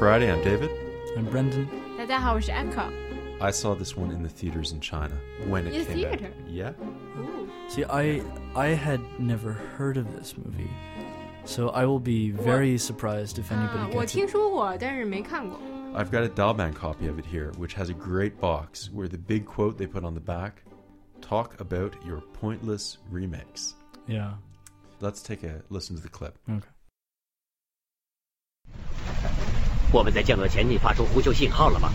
Friday. I'm David. I'm Brendan. 大家好，我是 Echo. I saw this one in the theaters in China when it In came theater? out. Yeah. Ooh. See, I had never heard of this movie, so I will be very surprised if anybody 我 gets 听 it. 说过，但是没看过。 I've got a Dalban copy of it here, which has a great box where the big quote they put on the back, talk about your pointless remakes. Yeah. Let's take a listen to the clip. Okay. 我们在降落前你发出呼救信号了吗？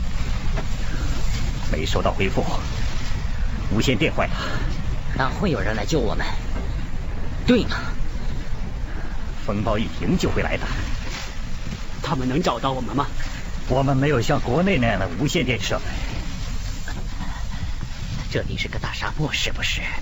没收到回复，无线电坏了。 那会有人来救我们？对吗？ 风暴一停就会来的。 他们能找到我们吗？ 我们没有像国内那样的无线电设备。 这里是个大沙漠，是不是？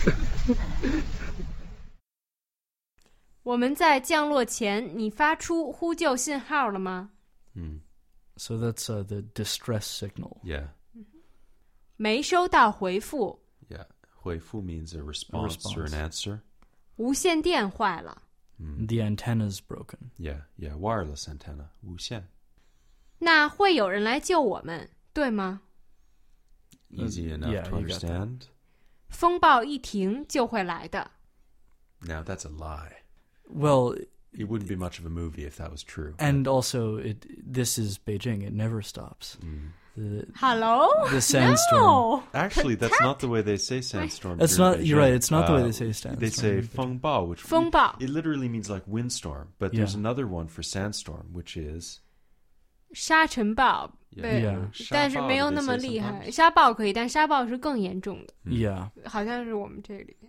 我们在降落前，你发出呼救信号了吗？ So that's the distress signal. Yeah. 没收到回复， Yeah. 回复 means a response or an answer. 无线电坏了。 The antenna's broken. Yeah. Yeah. Wireless antenna. 无线. 那会有人来救我们，对吗？ Easy enough yeah, to you got that. understand. 风暴一停就会来的。 Now that's a lie. Well, It wouldn't be much of a movie if that was true. and also this is Beijing. It never stops. Hello? The sandstorm. No. Actually, that's not the way they say sandstorm. That's here in not- you're Beijing. right, it's not the way they say sandstorm They say in Beijing. 风暴, which 风暴 it literally means like windstorm. But there's Yeah. another one for sandstorm, which is 沙尘暴， Yeah. ，Yeah. 但是没有那么厉害。沙暴可以，但沙暴是更严重的， Yeah. 好像是我们这里。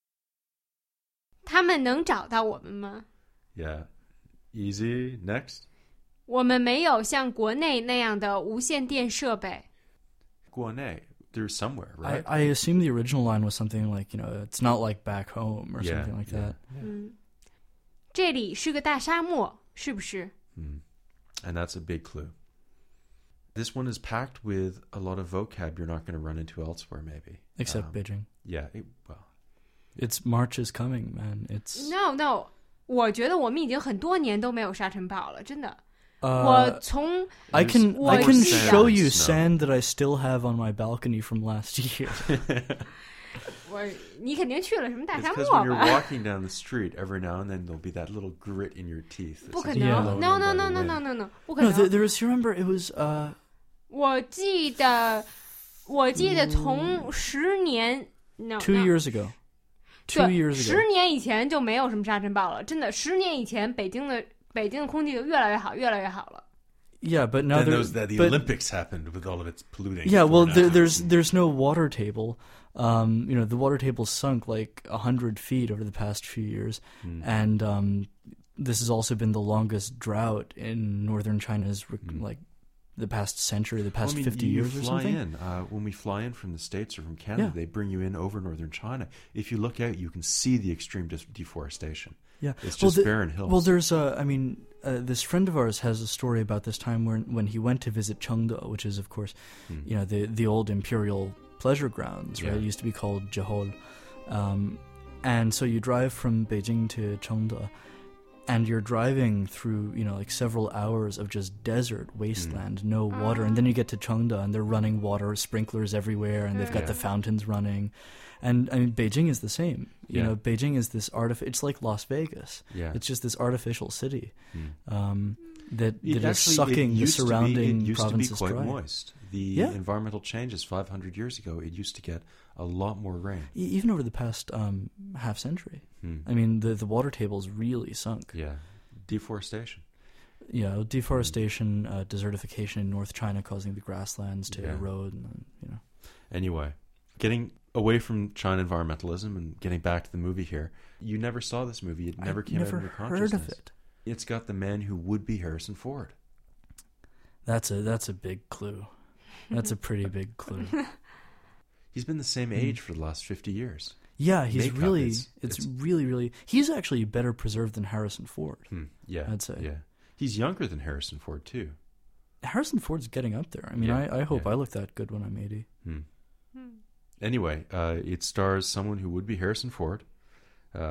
他们能找到我们吗？ Yeah. Easy. Next. 我们没有像国内那样的无线电设备。 Guanay. There's somewhere, right? I assume the original line was something like, it's not like back home or Yeah, something like yeah, that. 这里是个大沙漠，是不是？ And that's a big clue. This one is packed with a lot of vocab you're not going to run into elsewhere, maybe. Except Beijing. Yeah. It's March is coming, man. It's No， 我觉得我们已经很多年都没有沙尘暴了，真的。我从 I can There's show you sand sand that I still have on my balcony from last year. 你肯定去了什么大 It's 沙 because 漠 when you're 吧？ walking down the street, every now and then there'll be that little grit in your teeth. 不可 It's 能 Yeah. blown ！No in no by no the no no wind. no no， 不可 No, 能。 there was. You remember it was 我记得从10年 no two no years ago. 2 对 years ago. 10年以前就没有什么沙尘暴了，真的。10年以前，北京的空气就越来越好，越来越好了。 Yeah, but now Then there's the but, Olympics happened with all of its polluting. Yeah, well, before now. there's no water table. The water table sunk like 100 feet over the past few years, and this has also been the longest drought in northern China's like the past century, the past 50 years or something. When we fly in from the States or from Canada, Yeah. they bring you in over northern China. If you look out, you can see the extreme deforestation. Yeah, It's just barren hills. Well, there's this friend of ours has a story about this time when he went to visit Chengde, which is of course, the old imperial pleasure grounds, right? Yeah. It used to be called Johol. And so you drive from Beijing to Chengde, and you're driving through, like several hours of just desert wasteland, no water. And then you get to Chengde, and they're running water sprinklers everywhere, and they've got the fountains running. And I mean, Beijing is the same. Yeah. Beijing is this it's like Las Vegas. Yeah. It's just this artificial city that It is actually- sucking it the used to be- surrounding it used to be provinces quite dry. moist. The Yeah. environmental changes 500 years ago, it used to get a lot more rain. Even over the past half century. I mean, the water table's really sunk. Yeah. Deforestation. Deforestation, desertification in North China causing the grasslands to erode. And, Anyway, getting away from China environmentalism and getting back to the movie here, you never saw this movie. It never came out in your heard consciousness. of it. It's got the man who would be Harrison Ford. That's a big clue. That's a pretty big clue. He's been the same age for the last 50 years. Yeah, he's Makeup really. is- It's really. He's actually better preserved than Harrison Ford. Yeah. I'd say. Yeah. He's younger than Harrison Ford, too. Harrison Ford's getting up there. I mean, Yeah, I hope yeah. I look that good when I'm 80. Anyway, it stars someone who would be Harrison Ford.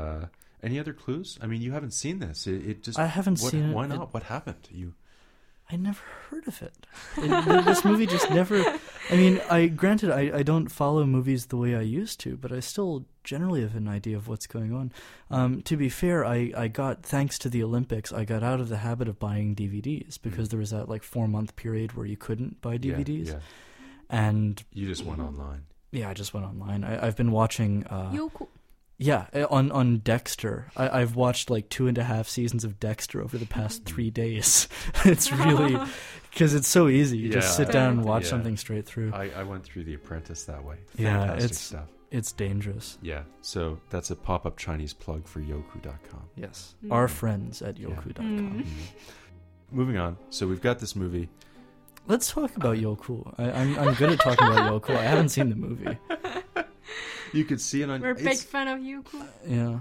Any other clues? I mean, you haven't seen this. It just I haven't seen it. Why not? What happened? I never heard of it. This movie just never. I mean, granted, I don't follow movies the way I used to, but I still generally have an idea of what's going on. To be fair, I got, thanks to the Olympics, I got out of the habit of buying DVDs because there was that like 4-month period where you couldn't buy DVDs. Yeah. And You just went online. yeah, I just went online. I've been watching. Youku. Yeah, on Dexter. I've watched like 2.5 seasons of Dexter over the past 3 days. It's really, because it's so easy. You just sit down and watch something straight through. I went through The Apprentice that way. Yeah, Fantastic stuff. It's dangerous. Yeah, so that's a pop-up Chinese plug for Youku.com. Yes. Our friends at Youku.com. Moving on. So we've got this movie. Let's talk about Youku. I'm good at talking about Youku. I haven't seen the movie. You could see it on... We're a big fan of Youku. Yeah.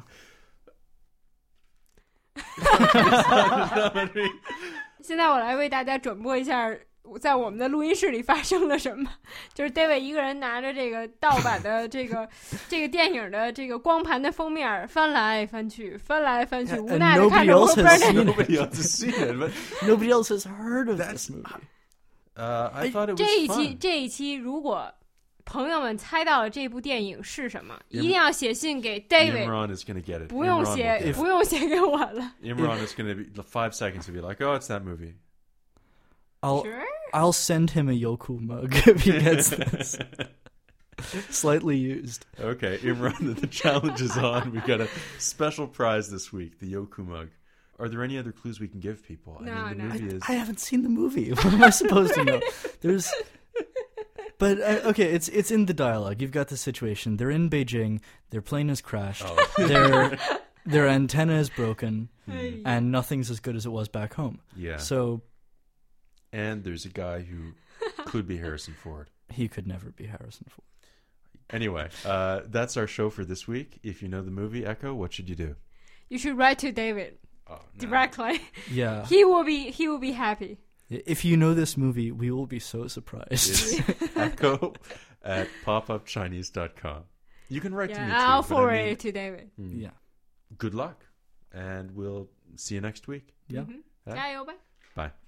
现在我来为大家转播一下在我们的录音室里发生了什么。就是 David 一个人拿着这个盗版的这个电影的这个光盘的封面翻来翻去，无奈的看着 Nobody else has seen it, but Nobody else has heard of this movie. I thought it was 这一期如果朋友们猜到了这部电影是什么，一定要写信给 David。 Imran is going to get it. 不用写给我了。 Imran is going to be 5 seconds to be like, oh, it's that movie. I'll send him a Youku mug if he gets this. Slightly used. Okay, Imran, the challenge is on. We've got a special prize this week, the Youku mug. Are there any other clues we can give people? No. The movie is... I haven't seen the movie. What am I supposed to know? But okay, it's in the dialogue. You've got the situation. They're in Beijing. Their plane has crashed. Their antenna is broken, and nothing's as good as it was back home. Yeah. So, and there's a guy who could be Harrison Ford. He could never be Harrison Ford. Anyway, that's our show for this week. If you know the movie Echo, what should you do? You should write to David directly. Yeah. He will be happy. If you know this movie, we will be so surprised. It's echo@popupchinese.com. You can write to me too. I'll forward it to David. Yeah. Good luck, and we'll see you next week. Yeah. 加油吧。 Bye.